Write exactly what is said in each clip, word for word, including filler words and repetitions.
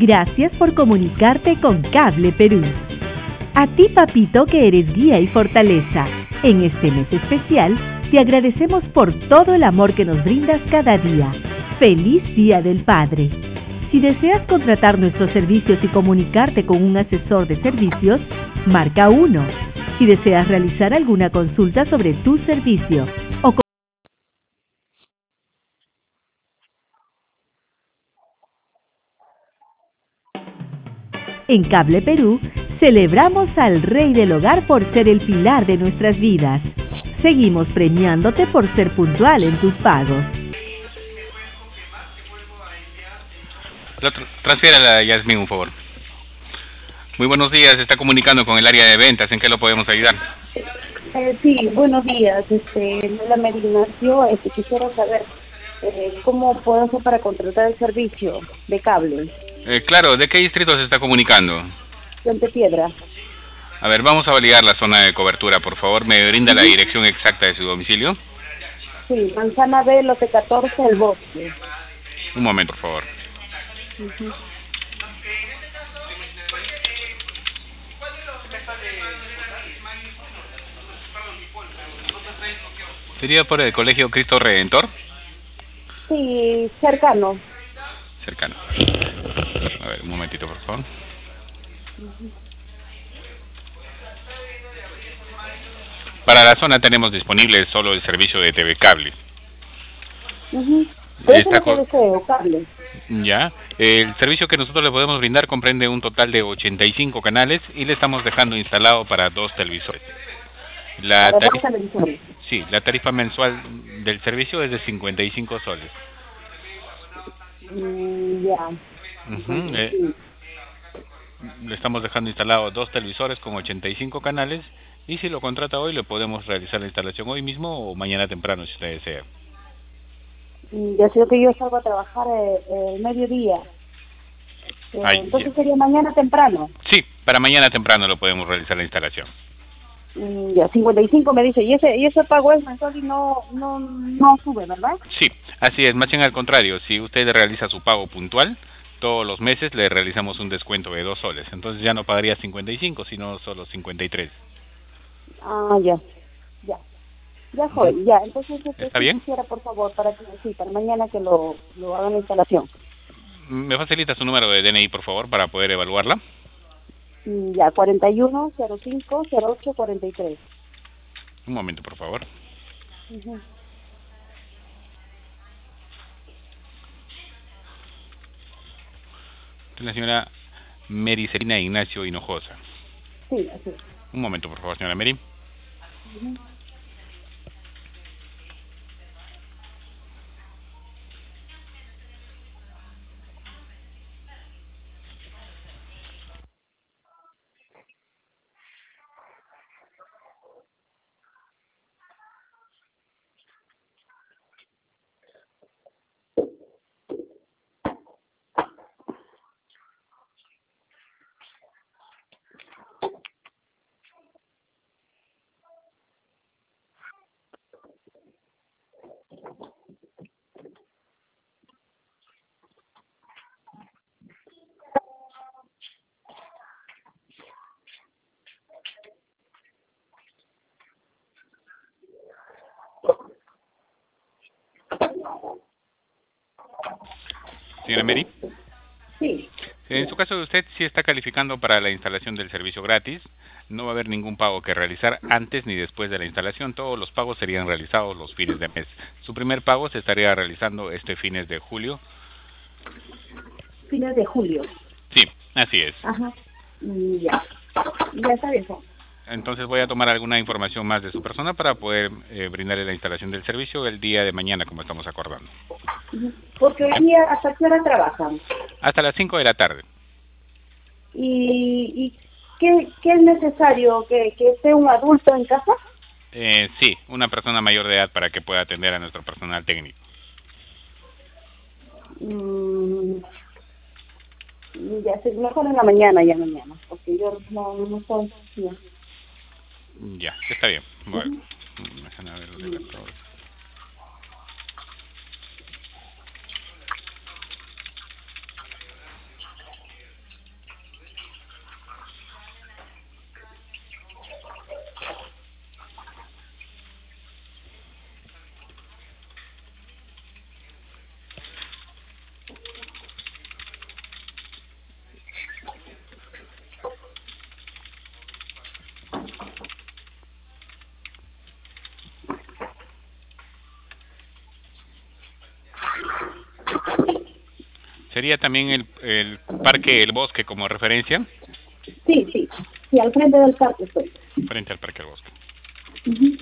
Gracias por comunicarte con Cable Perú. A ti, papito, que eres guía y fortaleza. En este mes especial, te agradecemos por todo el amor que nos brindas cada día. ¡Feliz Día del Padre! Si deseas contratar nuestros servicios y comunicarte con un asesor de servicios, marca uno. Si deseas realizar alguna consulta sobre tu servicio o con... En Cable Perú, celebramos al Rey del Hogar por ser el pilar de nuestras vidas. Seguimos premiándote por ser puntual en tus pagos. Transfiera a Yasmín, un favor. Muy buenos días, se está comunicando con el área de ventas, ¿en qué lo podemos ayudar? Eh, sí, buenos días, este, la Mary Ignacio, este, quisiera saber eh, cómo puedo hacer para contratar el servicio de cable. Eh, claro, ¿de qué distrito se está comunicando? Puente Piedra. A ver, vamos a validar la zona de cobertura, por favor, ¿me brinda la dirección exacta de su domicilio? Sí, Manzana B, lote catorce, El Bosque. Un momento, por favor. Uh-huh. ¿Sería por el Colegio Cristo Redentor? Sí, cercano. Cercano. A ver, un momentito, por favor. Uh-huh. Para la zona tenemos disponible solo el servicio de T V Cable. Uh-huh. Eso es lo que deseo, cable. Ya. El servicio que nosotros le podemos brindar comprende un total de ochenta y cinco canales y le estamos dejando instalado para dos televisores. La para tarifa, dos televisores. Sí, la tarifa mensual del servicio es de cincuenta y cinco soles. Mm, ya. Uh-huh. eh, le estamos dejando instalado dos televisores con ochenta y cinco canales y si lo contrata hoy le podemos realizar la instalación hoy mismo o mañana temprano si usted desea. Ya sé que yo salgo a trabajar el, el mediodía. Eh, Ay, entonces ya. sería mañana temprano. Sí, para mañana temprano lo podemos realizar la instalación. Mm, ya, cincuenta y cinco me dice. Y ese y ese pago es mensual y no, no, no sube, ¿verdad? Sí, así es. Más bien al contrario, si usted realiza su pago puntual, todos los meses le realizamos un descuento de dos soles. Entonces ya no pagaría cincuenta y cinco, sino solo cincuenta y tres. Ah, ya, ya. Ya, joven, ya. Entonces, este, ¿Está sí bien? quisiera, por favor, para que sí, para mañana que lo, lo hagan la instalación. ¿Me facilita su número de D N I, por favor, para poder evaluarla? Ya, cuarenta y uno, cero cinco, cero ocho, cuarenta y tres. Un momento, por favor. Uh-huh. La señora Mary Serina Ignacio Hinojosa. Sí, así. Un momento, por favor, señora Mary. Uh-huh. Señora Mary. Sí. En su caso, usted sí está calificando para la instalación del servicio gratis. No va a haber ningún pago que realizar antes ni después de la instalación. Todos los pagos serían realizados los fines de mes. Su primer pago se estaría realizando este fines de julio. Fines de julio. Sí, así es. Ajá. Ya. Ya está bien. Entonces voy a tomar alguna información más de su persona para poder eh, brindarle la instalación del servicio el día de mañana, como estamos acordando. Porque hoy día, ¿hasta qué hora trabajan? Hasta las cinco de la tarde. ¿Y, y qué, qué es necesario? ¿Que, que esté un adulto en casa? Eh, sí, una persona mayor de edad para que pueda atender a nuestro personal técnico. Mm, ya sé, mejor en la mañana, ya mañana, porque yo no, no soy... Ya, ya está bien. Bueno, uh-huh. Déjame ver los electrodos. ¿Sería también el, el Parque El Bosque como referencia? Sí, sí, sí, al frente del parque estoy. Frente al Parque El Bosque. Uh-huh.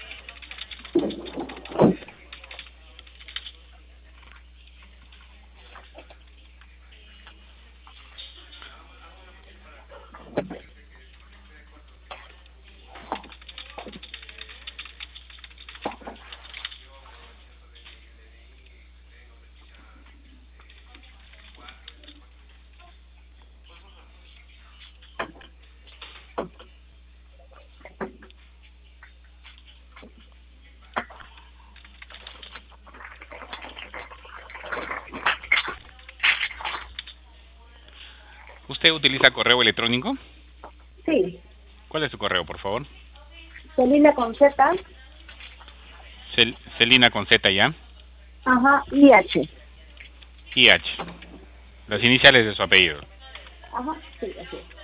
¿Usted utiliza correo electrónico? Sí. ¿Cuál es su correo, por favor? Celina con Z. Cel Celina con Z ya. Ajá, I H. I H. Las iniciales de su apellido. Ajá, sí, así es.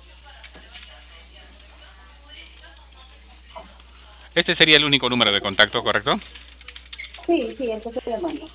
Este sería el único número de contacto, ¿correcto? Sí, sí, eso se le manda.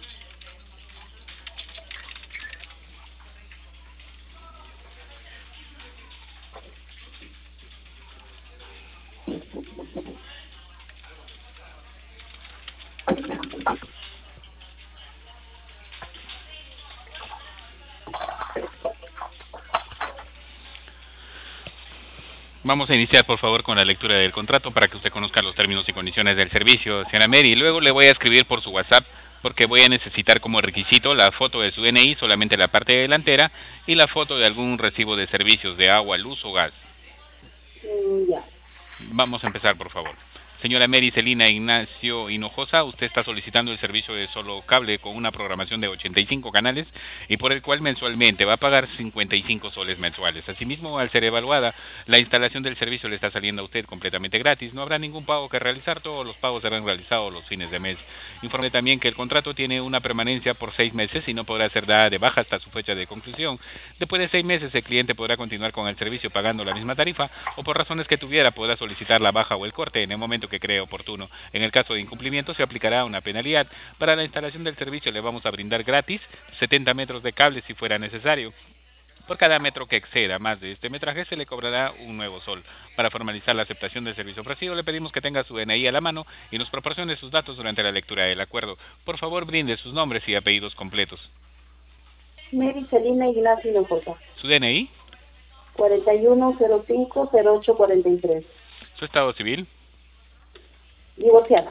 Vamos a iniciar, por favor, con la lectura del contrato para que usted conozca los términos y condiciones del servicio, señora Mary. Luego le voy a escribir por su WhatsApp porque voy a necesitar como requisito la foto de su D N I, solamente la parte delantera, y la foto de algún recibo de servicios de agua, luz o gas. Mm, ya. Vamos a empezar, por favor. Señora Mary Celina Ignacio Hinojosa, usted está solicitando el servicio de solo cable con una programación de ochenta y cinco canales y por el cual mensualmente va a pagar cincuenta y cinco soles mensuales. Asimismo, al ser evaluada, la instalación del servicio le está saliendo a usted completamente gratis. No habrá ningún pago que realizar, todos los pagos serán realizados los fines de mes. Informe también que el contrato tiene una permanencia por seis meses y no podrá ser dada de baja hasta su fecha de conclusión. Después de seis meses, el cliente podrá continuar con el servicio pagando la misma tarifa o por razones que tuviera podrá solicitar la baja o el corte en el momento que cree oportuno. En el caso de incumplimiento se aplicará una penalidad. Para la instalación del servicio le vamos a brindar gratis setenta metros de cable si fuera necesario. Por cada metro que exceda más de este metraje se le cobrará un nuevo sol. Para formalizar la aceptación del servicio ofrecido le pedimos que tenga su D N I a la mano y nos proporcione sus datos durante la lectura del acuerdo. Por favor, brinde sus nombres y apellidos completos. Mary Celina Ignacio Hinojosa. ¿Su D N I? cuarenta y uno cero cinco cero ocho cuarenta y tres. ¿Su estado civil? Divorciada.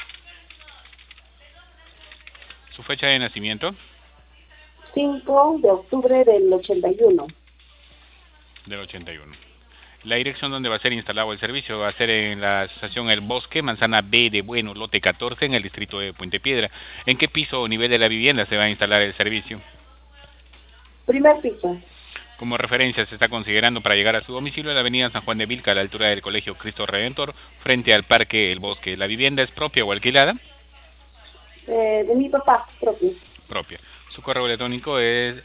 ¿Su fecha de nacimiento? cinco de octubre del ochenta y uno. Del ochenta y uno. La dirección donde va a ser instalado el servicio va a ser en la asociación El Bosque, manzana B de Bueno, lote catorce, en el distrito de Puente Piedra. ¿En qué piso o nivel de la vivienda se va a instalar el servicio? Primer piso. Como referencia se está considerando para llegar a su domicilio la avenida San Juan de Vilca, a la altura del Colegio Cristo Redentor, frente al Parque El Bosque. ¿La vivienda es propia o alquilada? Eh, de mi papá propio. Propia. Su correo electrónico es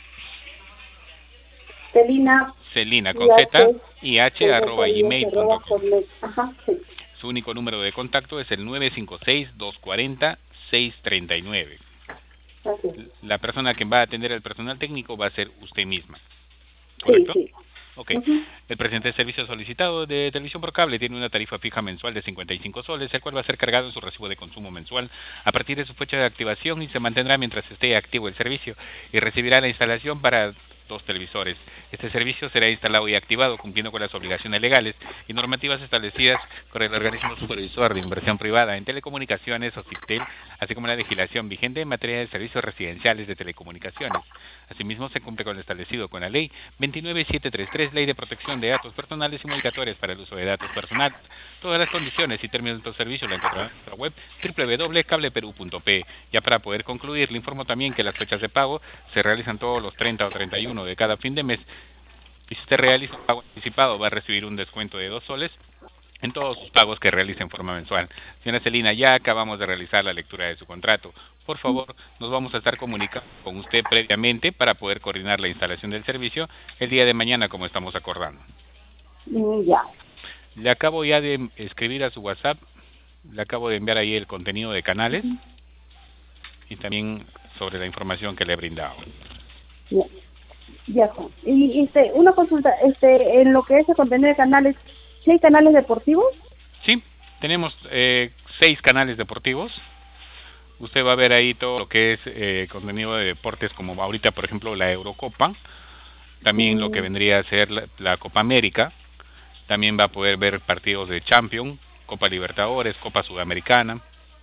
Celina. Celina con Z y H arroba gmail punto com. Ajá, sí. Su único número de contacto es el nueve cinco seis, dos cuatro cero, seis tres nueve. Así. La persona que va a atender al personal técnico va a ser usted misma. ¿Correcto? Sí, sí. Ok. Uh-huh. El presente servicio solicitado de televisión por cable tiene una tarifa fija mensual de cincuenta y cinco soles, el cual va a ser cargado en su recibo de consumo mensual a partir de su fecha de activación y se mantendrá mientras esté activo el servicio y recibirá la instalación para dos televisores. Este servicio será instalado y activado cumpliendo con las obligaciones legales y normativas establecidas por el organismo supervisor de inversión privada en telecomunicaciones o CIPTEL, así como la legislación vigente en materia de servicios residenciales de telecomunicaciones. Asimismo, se cumple con lo establecido con la Ley veintinueve mil setecientos treinta y tres, Ley de Protección de Datos Personales y Comunicatorios para el uso de datos personales. Todas las condiciones y términos de estos servicios la encontrarán en nuestra web doble u doble u doble u punto cable perú punto pe. Ya para poder concluir, le informo también que las fechas de pago se realizan todos los treinta o treinta y uno de cada fin de mes. Y si usted realiza un pago anticipado, va a recibir un descuento de dos soles en todos sus pagos que realice en forma mensual. Señora Celina, ya acabamos de realizar la lectura de su contrato. Por favor, nos vamos a estar comunicando con usted previamente para poder coordinar la instalación del servicio el día de mañana, como estamos acordando. Ya. Le acabo ya de escribir a su WhatsApp, le acabo de enviar ahí el contenido de canales y también sobre la información que le he brindado. Ya, ya, Juan. Y este, una consulta, este, en lo que es el contenido de canales, ¿sí hay canales deportivos? Sí, tenemos eh, seis canales deportivos. Usted va a ver ahí todo lo que es eh, contenido de deportes, como ahorita, por ejemplo, la Eurocopa, también lo que Mm, vendría a ser la, la Copa América, también va a poder ver partidos de Champions, Copa Libertadores, Copa Sudamericana.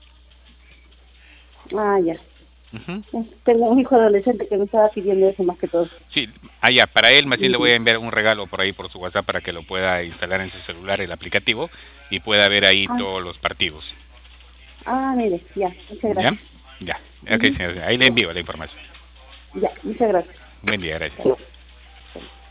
ah, ya. Uh-huh. Tengo un hijo adolescente que me estaba pidiendo eso más que todo. Sí, allá, para él más bien le voy Mm. a enviar un regalo por ahí por su WhatsApp para que lo pueda instalar en su celular el aplicativo y pueda ver ahí Ah, todos los partidos. ah, mire, ya, muchas ¿Ya? gracias. Ya, ok, Ujú. señor, ahí le Ya, envío la información. ya, muchas gracias. Buen día, gracias.